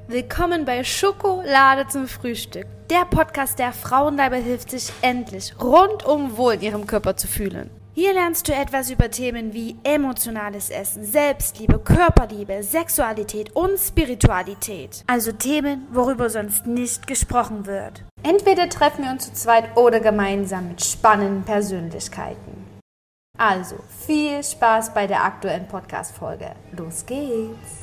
Willkommen bei Schokolade zum Frühstück, der Podcast, der Frauen dabei hilft, sich endlich rundum wohl in ihrem Körper zu fühlen. Hier lernst du etwas über Themen wie emotionales Essen, Selbstliebe, Körperliebe, Sexualität und Spiritualität. Also Themen, worüber sonst nicht gesprochen wird. Entweder treffen wir uns zu zweit oder gemeinsam mit spannenden Persönlichkeiten. Also viel Spaß bei der aktuellen Podcast-Folge. Los geht's!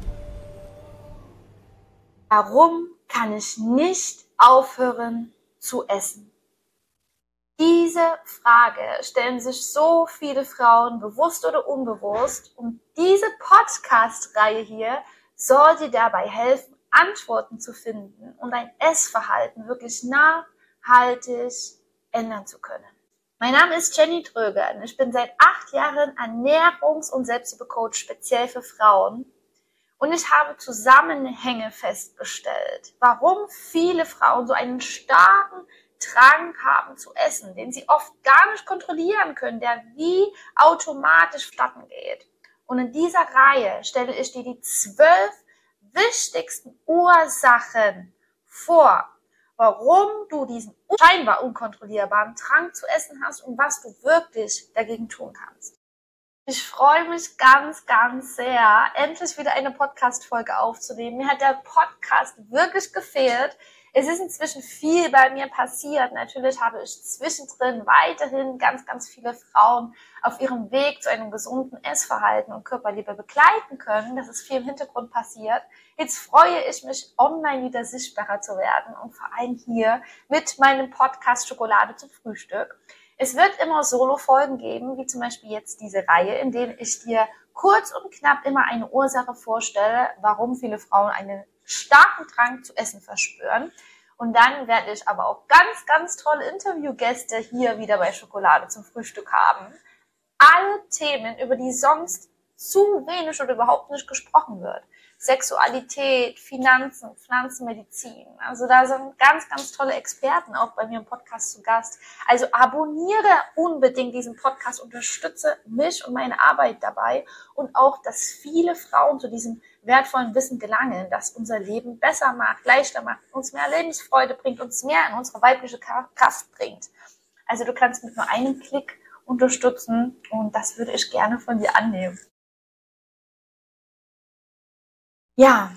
Warum kann ich nicht aufhören zu essen? Diese Frage stellen sich so viele Frauen, bewusst oder unbewusst. Und diese Podcast-Reihe hier soll dir dabei helfen, Antworten zu finden und dein Essverhalten wirklich nachhaltig ändern zu können. Mein Name ist Jenny Dröger und ich bin seit 8 Jahren Ernährungs- und Selbsthilfecoach speziell für Frauen. Und ich habe Zusammenhänge festgestellt, warum viele Frauen so einen starken Drang haben zu essen, den sie oft gar nicht kontrollieren können, der wie automatisch vonstatten geht. Und in dieser Reihe stelle ich dir die 12 wichtigsten Ursachen vor, warum du diesen scheinbar unkontrollierbaren Drang zu essen hast und was du wirklich dagegen tun kannst. Ich freue mich ganz, ganz sehr, endlich wieder eine Podcast-Folge aufzunehmen. Mir hat der Podcast wirklich gefehlt. Es ist inzwischen viel bei mir passiert. Natürlich habe ich zwischendrin weiterhin ganz, ganz viele Frauen auf ihrem Weg zu einem gesunden Essverhalten und Körperliebe begleiten können. Das ist viel im Hintergrund passiert. Jetzt freue ich mich, online wieder sichtbarer zu werden und vor allem hier mit meinem Podcast Schokolade zum Frühstück. Es wird immer Solo-Folgen geben, wie zum Beispiel jetzt diese Reihe, in denen ich dir kurz und knapp immer eine Ursache vorstelle, warum viele Frauen einen starken Drang zu essen verspüren. Und dann werde ich aber auch ganz, ganz tolle Interviewgäste hier wieder bei Schokolade zum Frühstück haben. Alle Themen, über die sonst zu wenig oder überhaupt nicht gesprochen wird. Sexualität, Finanzen, Pflanzenmedizin. Also da sind ganz, ganz tolle Experten auch bei mir im Podcast zu Gast. Also abonniere unbedingt diesen Podcast, unterstütze mich und meine Arbeit dabei und auch, dass viele Frauen zu diesem wertvollen Wissen gelangen, das unser Leben besser macht, leichter macht, uns mehr Lebensfreude bringt, uns mehr in unsere weibliche Kraft bringt. Also du kannst mit nur einem Klick unterstützen und das würde ich gerne von dir annehmen. Ja,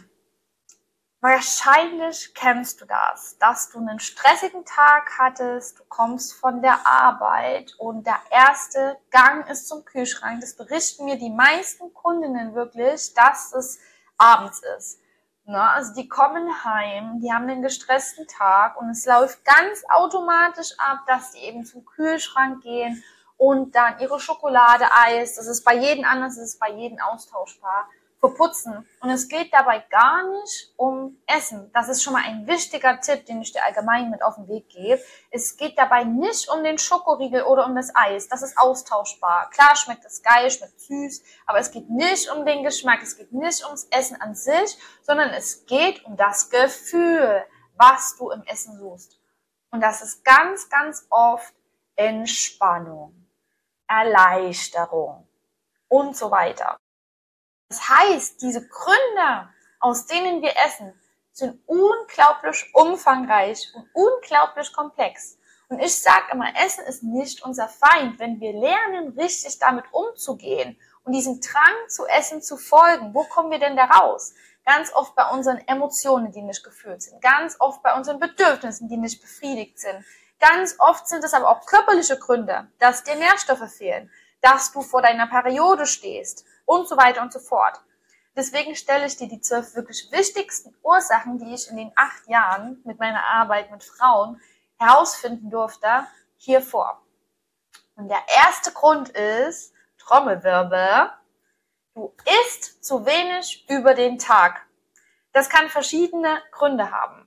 wahrscheinlich kennst du das, dass du einen stressigen Tag hattest, du kommst von der Arbeit und der erste Gang ist zum Kühlschrank. Das berichten mir die meisten Kundinnen wirklich, dass es abends ist. Also die kommen heim, die haben einen gestressten Tag und es läuft ganz automatisch ab, dass die eben zum Kühlschrank gehen und dann ihre Schokolade, Eis, das ist bei jedem anders, das ist bei jedem austauschbar, verputzen. Und es geht dabei gar nicht um Essen. Das ist schon mal ein wichtiger Tipp, den ich dir allgemein mit auf den Weg gebe. Es geht dabei nicht um den Schokoriegel oder um das Eis. Das ist austauschbar. Klar schmeckt es geil, schmeckt süß, aber es geht nicht um den Geschmack. Es geht nicht ums Essen an sich, sondern es geht um das Gefühl, was du im Essen suchst. Und das ist ganz, ganz oft Entspannung, Erleichterung und so weiter. Das heißt, diese Gründe, aus denen wir essen, sind unglaublich umfangreich und unglaublich komplex. Und ich sage immer, Essen ist nicht unser Feind. Wenn wir lernen, richtig damit umzugehen und diesem Drang zu essen zu folgen, wo kommen wir denn da raus? Ganz oft bei unseren Emotionen, die nicht gefühlt sind. Ganz oft bei unseren Bedürfnissen, die nicht befriedigt sind. Ganz oft sind es aber auch körperliche Gründe, dass dir Nährstoffe fehlen, dass du vor deiner Periode stehst und so weiter und so fort. Deswegen stelle ich dir die 12 wirklich wichtigsten Ursachen, die ich in den 8 Jahren mit meiner Arbeit mit Frauen herausfinden durfte, hier vor. Und der erste Grund ist, Trommelwirbel, du isst zu wenig über den Tag. Das kann verschiedene Gründe haben.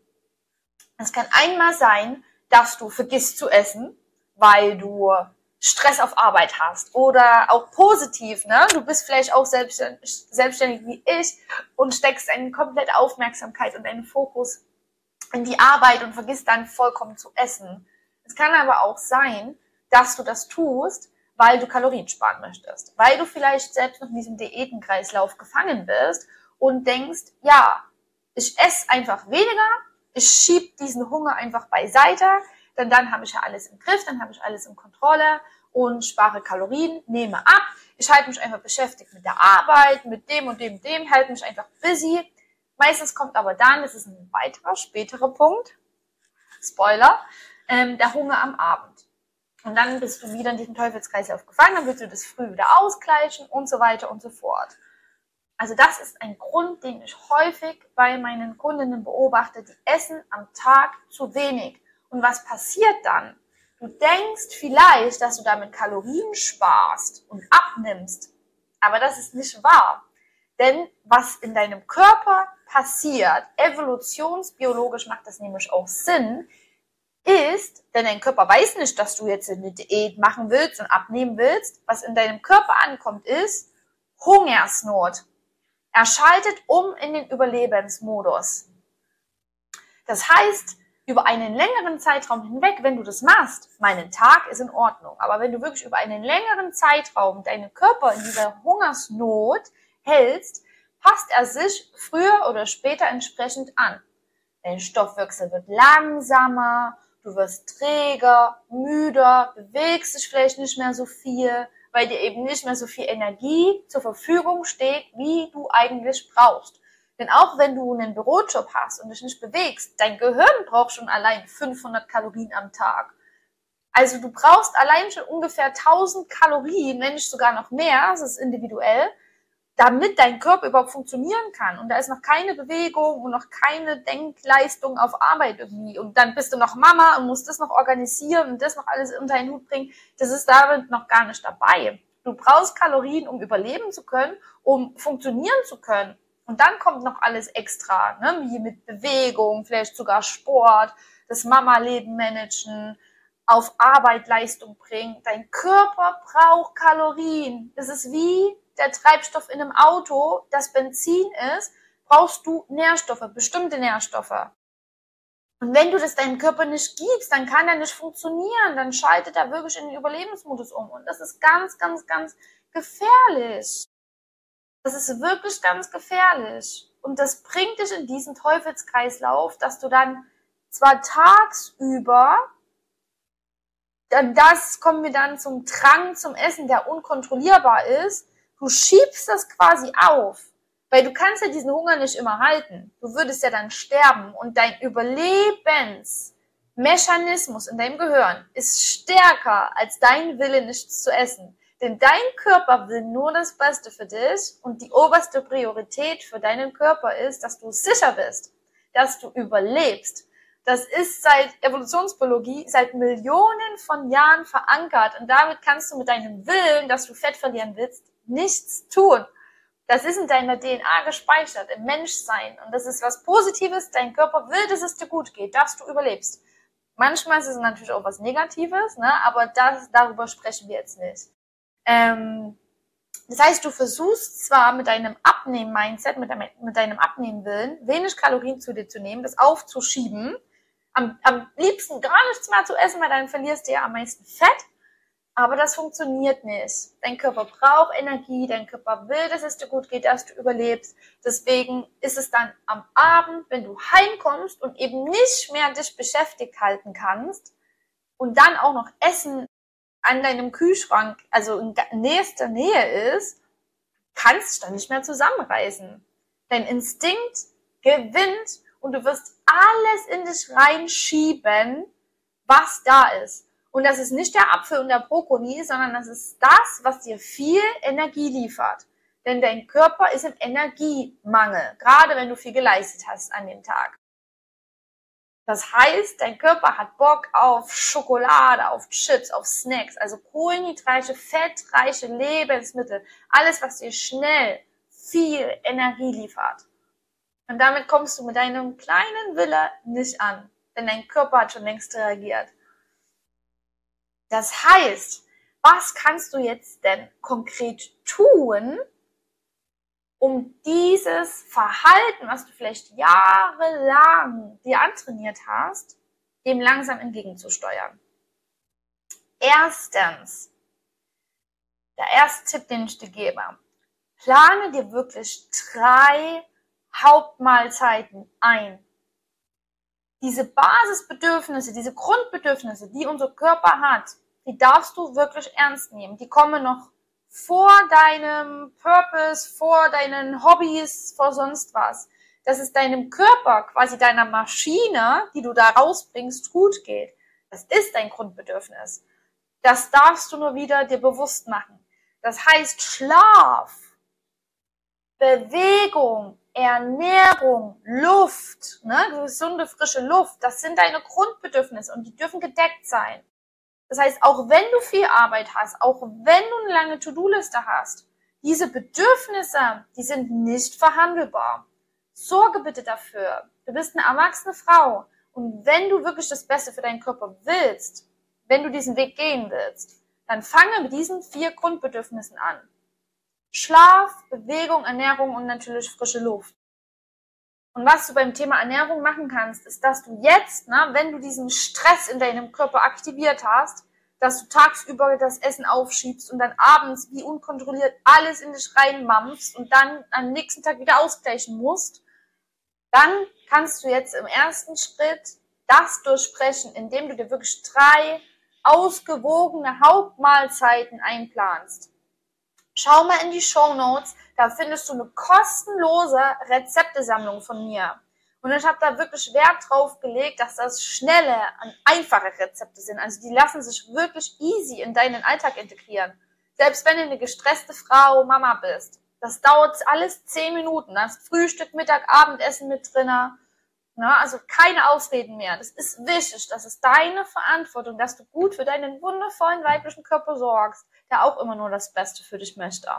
Es kann einmal sein, dass du vergisst zu essen, weil du Stress auf Arbeit hast oder auch positiv, ne? Du bist vielleicht auch selbstständig wie ich und steckst eine komplette Aufmerksamkeit und einen Fokus in die Arbeit und vergisst dann vollkommen zu essen. Es kann aber auch sein, dass du das tust, weil du Kalorien sparen möchtest, weil du vielleicht selbst noch in diesem Diätenkreislauf gefangen bist und denkst, ja, Ich esse einfach weniger, ich schiebe diesen Hunger einfach beiseite, denn dann habe ich ja alles im Griff, dann habe ich alles in Kontrolle und spare Kalorien, nehme ab. Ich halte mich einfach beschäftigt mit der Arbeit, mit dem und dem, halte mich einfach busy. Meistens kommt aber dann, das ist ein weiterer, späterer Punkt, Spoiler, der Hunger am Abend. Und dann bist du wieder in diesem Teufelskreislauf gefangen, dann willst du das früh wieder ausgleichen und so weiter und so fort. Also das ist ein Grund, den ich häufig bei meinen Kundinnen beobachte, die essen am Tag zu wenig. Und was passiert dann? Du denkst vielleicht, dass du damit Kalorien sparst und abnimmst, aber das ist nicht wahr. Denn was in deinem Körper passiert, evolutionsbiologisch macht das nämlich auch Sinn, ist, denn dein Körper weiß nicht, dass du jetzt eine Diät machen willst und abnehmen willst. Was in deinem Körper ankommt, ist Hungersnot. Er schaltet um in den Überlebensmodus. Das heißt, über einen längeren Zeitraum hinweg, wenn du das machst, mein Tag ist in Ordnung, aber wenn du wirklich über einen längeren Zeitraum deinen Körper in dieser Hungersnot hältst, passt er sich früher oder später entsprechend an. Dein Stoffwechsel wird langsamer, du wirst träger, müder, bewegst dich vielleicht nicht mehr so viel, weil dir eben nicht mehr so viel Energie zur Verfügung steht, wie du eigentlich brauchst. Denn auch wenn du einen Bürojob hast und dich nicht bewegst, dein Gehirn braucht schon allein 500 Kalorien am Tag. Also du brauchst allein schon ungefähr 1000 Kalorien, wenn nicht sogar noch mehr, das ist individuell, damit dein Körper überhaupt funktionieren kann. Und da ist noch keine Bewegung und noch keine Denkleistung auf Arbeit irgendwie. Und dann bist du noch Mama und musst das noch organisieren und das noch alles unter einen Hut bringen. Das ist damit noch gar nicht dabei. Du brauchst Kalorien, um überleben zu können, um funktionieren zu können. Und dann kommt noch alles extra, ne? Wie mit Bewegung, vielleicht sogar Sport, das Mama-Leben managen, auf Arbeit Leistung bringen. Dein Körper braucht Kalorien. Das ist wie der Treibstoff in einem Auto, das Benzin ist, brauchst du Nährstoffe, bestimmte Nährstoffe. Und wenn du das deinem Körper nicht gibst, dann kann er nicht funktionieren, dann schaltet er wirklich in den Überlebensmodus um. Und das ist ganz, ganz, ganz gefährlich. Das ist wirklich ganz gefährlich. Und das bringt dich in diesen Teufelskreislauf, dass du dann zwar tagsüber, dann kommen wir dann zum Drang zum Essen, der unkontrollierbar ist. Du schiebst das quasi auf, weil du kannst ja diesen Hunger nicht immer halten. Du würdest ja dann sterben und dein Überlebensmechanismus in deinem Gehirn ist stärker als dein Wille, nichts zu essen. Denn dein Körper will nur das Beste für dich und die oberste Priorität für deinen Körper ist, dass du sicher bist, dass du überlebst. Das ist seit Evolutionsbiologie seit Millionen von Jahren verankert und damit kannst du mit deinem Willen, dass du Fett verlieren willst, nichts tun. Das ist in deiner DNA gespeichert, im Menschsein. Und das ist was Positives. Dein Körper will, dass es dir gut geht, dass du überlebst. Manchmal ist es natürlich auch was Negatives, ne? Aber darüber sprechen wir jetzt nicht. Das heißt, du versuchst zwar mit deinem Abnehmen-Mindset, mit deinem Abnehmen-Willen, wenig Kalorien zu dir zu nehmen, das aufzuschieben, am liebsten gar nichts mehr zu essen, weil dann verlierst du ja am meisten Fett. Aber das funktioniert nicht. Dein Körper braucht Energie, dein Körper will, dass es dir gut geht, dass du überlebst. Deswegen ist es dann am Abend, wenn du heimkommst und eben nicht mehr dich beschäftigt halten kannst und dann auch noch Essen an deinem Kühlschrank, also in nächster Nähe ist, kannst dich dann nicht mehr zusammenreißen. Dein Instinkt gewinnt und du wirst alles in dich reinschieben, was da ist. Und das ist nicht der Apfel und der Brokkoli, sondern das ist das, was dir viel Energie liefert. Denn dein Körper ist im Energiemangel, gerade wenn du viel geleistet hast an dem Tag. Das heißt, dein Körper hat Bock auf Schokolade, auf Chips, auf Snacks, also kohlenhydratreiche, fettreiche Lebensmittel. Alles, was dir schnell viel Energie liefert. Und damit kommst du mit deinem kleinen Wille nicht an, denn dein Körper hat schon längst reagiert. Das heißt, was kannst du jetzt denn konkret tun, um dieses Verhalten, was du vielleicht jahrelang dir antrainiert hast, dem langsam entgegenzusteuern? Erstens, der erste Tipp, den ich dir gebe, plane dir wirklich 3 Hauptmahlzeiten ein. Diese Basisbedürfnisse, diese Grundbedürfnisse, die unser Körper hat, die darfst du wirklich ernst nehmen. Die kommen noch vor deinem Purpose, vor deinen Hobbys, vor sonst was. Dass es deinem Körper, quasi deiner Maschine, die du da rausbringst, gut geht. Das ist dein Grundbedürfnis. Das darfst du nur wieder dir bewusst machen. Das heißt Schlaf, Bewegung, Ernährung, Luft, gesunde, frische Luft, das sind deine Grundbedürfnisse und die dürfen gedeckt sein. Das heißt, auch wenn du viel Arbeit hast, auch wenn du eine lange To-Do-Liste hast, diese Bedürfnisse, die sind nicht verhandelbar. Sorge bitte dafür. Du bist eine erwachsene Frau und wenn du wirklich das Beste für deinen Körper willst, wenn du diesen Weg gehen willst, dann fange mit diesen 4 Grundbedürfnissen an. Schlaf, Bewegung, Ernährung und natürlich frische Luft. Und was du beim Thema Ernährung machen kannst, ist, dass du jetzt, wenn du diesen Stress in deinem Körper aktiviert hast, dass du tagsüber das Essen aufschiebst und dann abends wie unkontrolliert alles in dich reinmampfst und dann am nächsten Tag wieder ausgleichen musst, dann kannst du jetzt im ersten Schritt das durchbrechen, indem du dir wirklich 3 ausgewogene Hauptmahlzeiten einplanst. Schau mal in die Shownotes, da findest du eine kostenlose Rezeptesammlung von mir. Und ich habe da wirklich Wert drauf gelegt, dass das schnelle und einfache Rezepte sind. Also die lassen sich wirklich easy in deinen Alltag integrieren. Selbst wenn du eine gestresste Frau, Mama bist. Das dauert alles 10 Minuten. Da ist Frühstück, Mittag, Abendessen mit drin. Also keine Ausreden mehr. Das ist wichtig. Das ist deine Verantwortung, dass du gut für deinen wundervollen weiblichen Körper sorgst, der auch immer nur das Beste für dich möchte.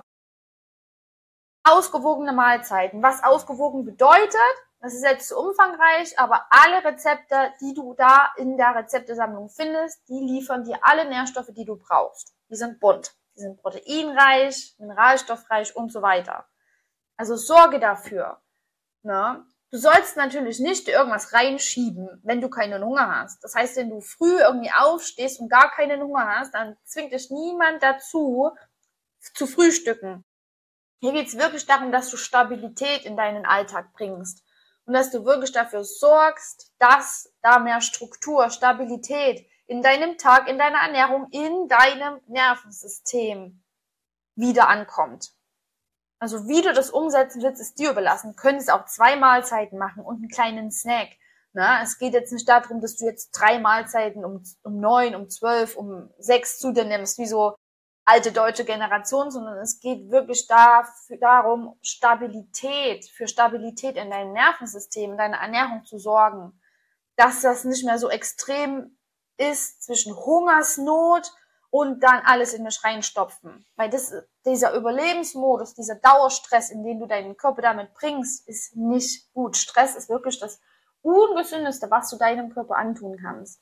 Ausgewogene Mahlzeiten. Was ausgewogen bedeutet, das ist jetzt zu umfangreich, aber alle Rezepte, die du da in der Rezeptesammlung findest, die liefern dir alle Nährstoffe, die du brauchst. Die sind bunt. Die sind proteinreich, mineralstoffreich und so weiter. Also sorge dafür. Du sollst natürlich nicht irgendwas reinschieben, wenn du keinen Hunger hast. Das heißt, wenn du früh irgendwie aufstehst und gar keinen Hunger hast, dann zwingt dich niemand dazu, zu frühstücken. Hier geht es wirklich darum, dass du Stabilität in deinen Alltag bringst und dass du wirklich dafür sorgst, dass da mehr Struktur, Stabilität in deinem Tag, in deiner Ernährung, in deinem Nervensystem wieder ankommt. Also wie du das umsetzen willst, ist dir überlassen. Du könntest auch 2 Mahlzeiten machen und einen kleinen Snack. Es geht jetzt nicht darum, dass du jetzt 3 Mahlzeiten um 9, um 12, um 6 zu dir nimmst, wie so alte deutsche Generation, sondern es geht wirklich darum, für Stabilität in deinem Nervensystem, in deiner Ernährung zu sorgen. Dass das nicht mehr so extrem ist zwischen Hungersnot und dann alles in dich reinstopfen. Weil dieser Überlebensmodus, dieser Dauerstress, in den du deinen Körper damit bringst, ist nicht gut. Stress ist wirklich das Ungesündeste, was du deinem Körper antun kannst.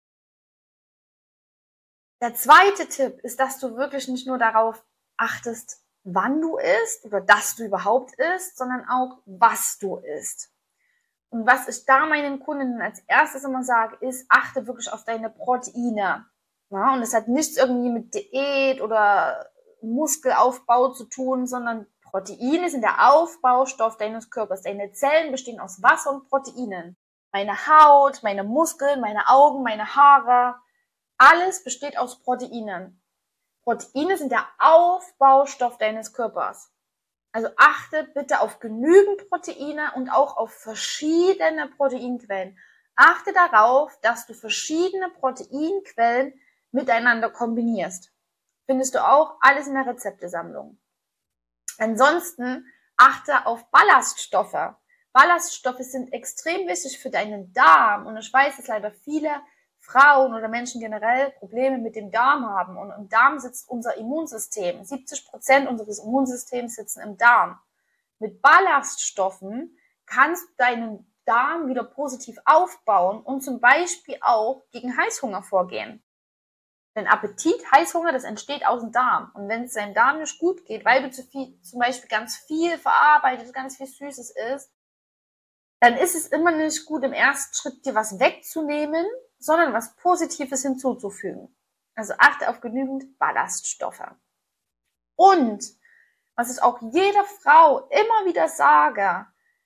Der zweite Tipp ist, dass du wirklich nicht nur darauf achtest, wann du isst oder dass du überhaupt isst, sondern auch, was du isst. Und was ich da meinen Kundinnen als erstes immer sage, ist, achte wirklich auf deine Proteine. Und das hat nichts irgendwie mit Diät oder Muskelaufbau zu tun, sondern Proteine sind der Aufbaustoff deines Körpers. Deine Zellen bestehen aus Wasser und Proteinen. Meine Haut, meine Muskeln, meine Augen, meine Haare, alles besteht aus Proteinen. Proteine sind der Aufbaustoff deines Körpers. Also achte bitte auf genügend Proteine und auch auf verschiedene Proteinquellen. Achte darauf, dass du verschiedene Proteinquellen miteinander kombinierst. Findest du auch alles in der Rezeptesammlung. Ansonsten achte auf Ballaststoffe. Ballaststoffe sind extrem wichtig für deinen Darm und ich weiß, dass leider viele Frauen oder Menschen generell Probleme mit dem Darm haben. Und im Darm sitzt unser Immunsystem. 70% unseres Immunsystems sitzen im Darm. Mit Ballaststoffen kannst du deinen Darm wieder positiv aufbauen und zum Beispiel auch gegen Heißhunger vorgehen. Denn Appetit, Heißhunger, das entsteht aus dem Darm. Und wenn es deinem Darm nicht gut geht, weil du zum Beispiel ganz viel verarbeitet, ganz viel Süßes isst, dann ist es immer nicht gut, im ersten Schritt dir was wegzunehmen, sondern was Positives hinzuzufügen. Also achte auf genügend Ballaststoffe. Und, was ich auch jeder Frau immer wieder sage,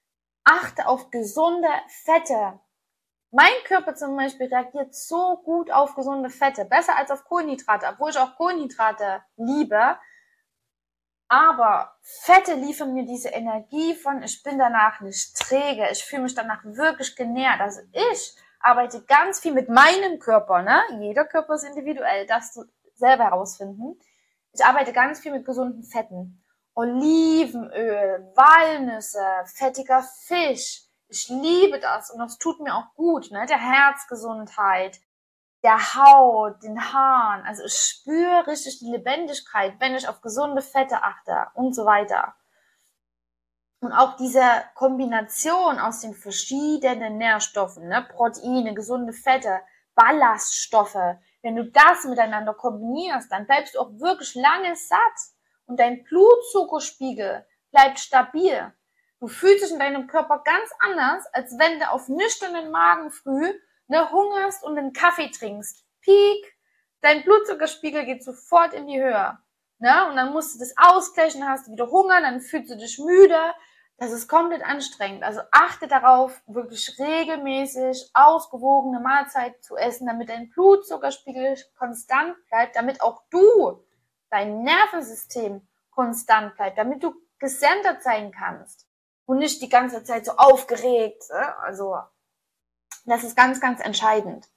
Achte auf gesunde Fette. Mein Körper zum Beispiel reagiert so gut auf gesunde Fette, besser als auf Kohlenhydrate, obwohl ich auch Kohlenhydrate liebe. Aber Fette liefern mir diese Energie von, ich bin danach nicht träge, ich fühle mich danach wirklich genährt. Also ich arbeite ganz viel mit meinem Körper, ne? Jeder Körper ist individuell, darfst du selber herausfinden. Ich arbeite ganz viel mit gesunden Fetten. Olivenöl, Walnüsse, fettiger Fisch. Ich liebe das und das tut mir auch gut, ne? Der Herzgesundheit, der Haut, den Haaren. Also ich spüre richtig die Lebendigkeit, wenn ich auf gesunde Fette achte und so weiter. Und auch diese Kombination aus den verschiedenen Nährstoffen, ne? Proteine, gesunde Fette, Ballaststoffe. Wenn du das miteinander kombinierst, dann bleibst du auch wirklich lange satt und dein Blutzuckerspiegel bleibt stabil. Du fühlst dich in deinem Körper ganz anders, als wenn du auf nüchternen Magen früh hungerst und einen Kaffee trinkst. Peak, dein Blutzuckerspiegel geht sofort in die Höhe. Ne? Und dann musst du das ausgleichen, hast du wieder Hunger, dann fühlst du dich müde. Das ist komplett anstrengend. Also achte darauf, wirklich regelmäßig ausgewogene Mahlzeiten zu essen, damit dein Blutzuckerspiegel konstant bleibt, damit auch du, dein Nervensystem konstant bleibt, damit du gesendert sein kannst und nicht die ganze Zeit so aufgeregt. Also das ist ganz, ganz entscheidend.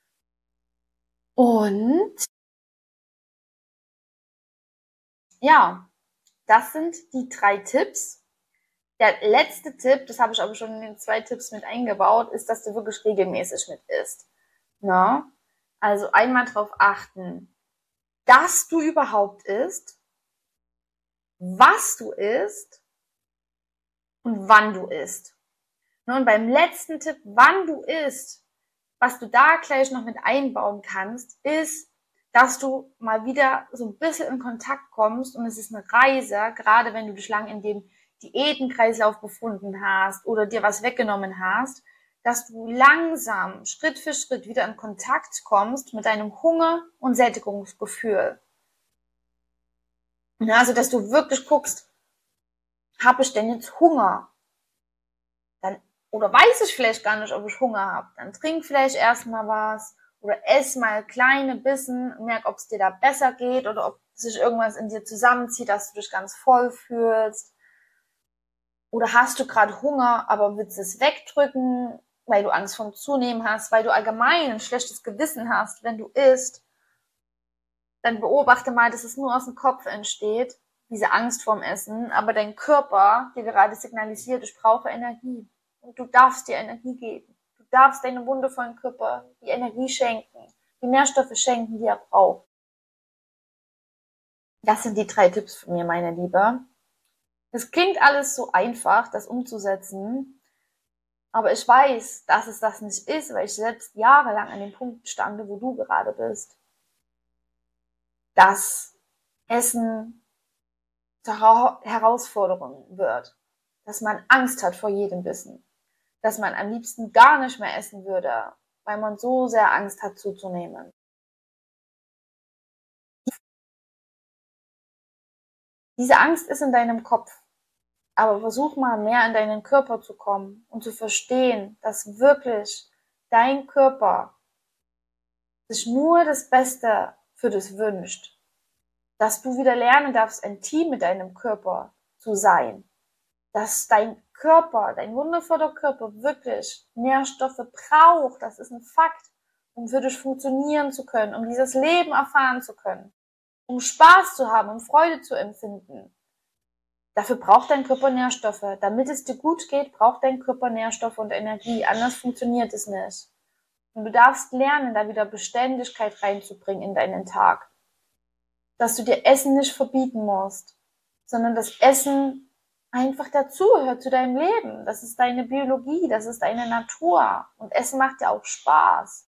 Und ja, das sind die 3 Tipps. Der letzte Tipp, das habe ich aber schon in den 2 Tipps mit eingebaut, ist, dass du wirklich regelmäßig mit isst. Na? Also einmal darauf achten, dass du überhaupt isst, was du isst und wann du isst. Und beim letzten Tipp, wann du isst, was du da gleich noch mit einbauen kannst, ist, dass du mal wieder so ein bisschen in Kontakt kommst und es ist eine Reise, gerade wenn du dich lang in dem Diätenkreislauf befunden hast oder dir was weggenommen hast, dass du langsam, Schritt für Schritt wieder in Kontakt kommst mit deinem Hunger- und Sättigungsgefühl. Also, dass du wirklich guckst, habe ich denn jetzt Hunger? Dann, oder weiß ich vielleicht gar nicht, ob ich Hunger habe. Dann trink vielleicht erstmal was oder ess mal kleine Bissen, merk, ob es dir da besser geht oder ob sich irgendwas in dir zusammenzieht, dass du dich ganz voll fühlst. Oder hast du gerade Hunger, aber willst es wegdrücken, weil du Angst vorm Zunehmen hast, weil du allgemein ein schlechtes Gewissen hast, wenn du isst, dann beobachte mal, dass es nur aus dem Kopf entsteht, diese Angst vorm Essen, aber dein Körper dir gerade signalisiert, ich brauche Energie. Und du darfst dir Energie geben. Du darfst deinem wundervollen Körper die Energie schenken, die Nährstoffe schenken, die er braucht. Das sind die 3 Tipps von mir, meine Liebe. Es klingt alles so einfach, das umzusetzen, aber ich weiß, dass es das nicht ist, weil ich selbst jahrelang an dem Punkt stande, wo du gerade bist. Dass Essen zur Herausforderung wird, dass man Angst hat vor jedem Bissen, dass man am liebsten gar nicht mehr essen würde, weil man so sehr Angst hat zuzunehmen. Diese Angst ist in deinem Kopf. Aber versuch mal mehr in deinen Körper zu kommen und zu verstehen, dass wirklich dein Körper sich nur das Beste für dich wünscht. Dass du wieder lernen darfst, ein Team mit deinem Körper zu sein. Dass dein Körper, dein wundervoller Körper wirklich Nährstoffe braucht. Das ist ein Fakt, um für dich funktionieren zu können, um dieses Leben erfahren zu können, um Spaß zu haben, um Freude zu empfinden. Dafür braucht dein Körper Nährstoffe. Damit es dir gut geht, braucht dein Körper Nährstoffe und Energie. Anders funktioniert es nicht. Und du darfst lernen, da wieder Beständigkeit reinzubringen in deinen Tag. Dass du dir Essen nicht verbieten musst, sondern das Essen einfach dazugehört zu deinem Leben. Das ist deine Biologie, das ist deine Natur. Und Essen macht dir auch Spaß.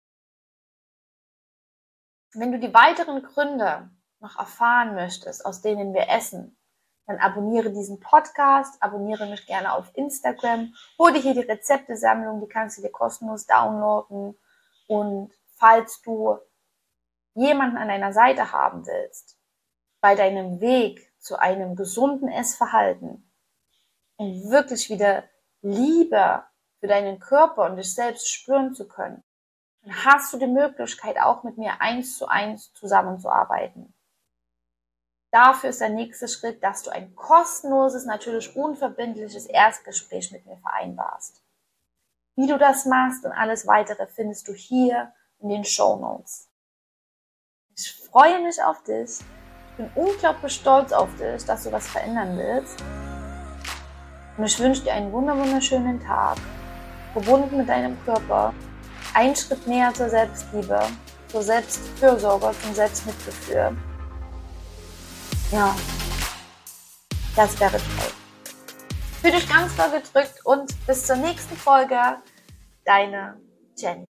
Wenn du die weiteren Gründe noch erfahren möchtest, aus denen wir essen, dann abonniere diesen Podcast, abonniere mich gerne auf Instagram, hol dir hier die Rezeptesammlung, die kannst du dir kostenlos downloaden. Und falls du jemanden an deiner Seite haben willst, bei deinem Weg zu einem gesunden Essverhalten und wirklich wieder Liebe für deinen Körper und dich selbst spüren zu können, dann hast du die Möglichkeit, auch mit mir 1:1 zusammenzuarbeiten. Dafür ist der nächste Schritt, dass du ein kostenloses, natürlich unverbindliches Erstgespräch mit mir vereinbarst. Wie du das machst und alles weitere findest du hier in den Shownotes. Ich freue mich auf dich. Ich bin unglaublich stolz auf dich, dass du was verändern willst. Und ich wünsche dir einen wunderschönen Tag, verbunden mit deinem Körper, einen Schritt näher zur Selbstliebe, zur Selbstfürsorge, zum Selbstmitgefühl. Ja, das wäre toll. Fühl dich ganz doll gedrückt und bis zur nächsten Folge, deine Jenny.